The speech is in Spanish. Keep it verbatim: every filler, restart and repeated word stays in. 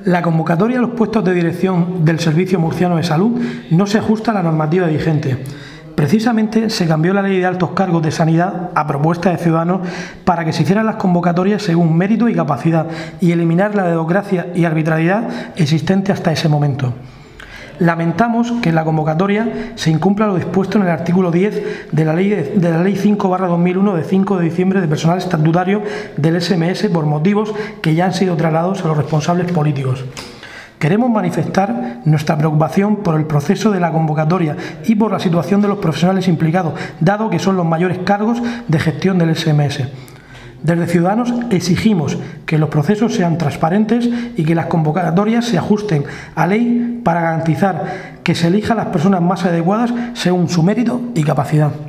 La convocatoria a los puestos de dirección del Servicio Murciano de Salud no se ajusta a la normativa vigente. Precisamente se cambió la Ley de Altos Cargos de Sanidad a propuesta de Ciudadanos para que se hicieran las convocatorias según mérito y capacidad y eliminar la dedocracia y arbitrariedad existente hasta ese momento. Lamentamos que en la convocatoria se incumpla lo dispuesto en el artículo diez de la Ley, de, de la ley cinco barra dos mil uno de cinco de diciembre de personal estatutario del S M S por motivos que ya han sido trasladados a los responsables políticos. Queremos manifestar nuestra preocupación por el proceso de la convocatoria y por la situación de los profesionales implicados, dado que son los mayores cargos de gestión del S M S. Desde Ciudadanos exigimos que los procesos sean transparentes y que las convocatorias se ajusten a ley para garantizar que se elijan las personas más adecuadas según su mérito y capacidad.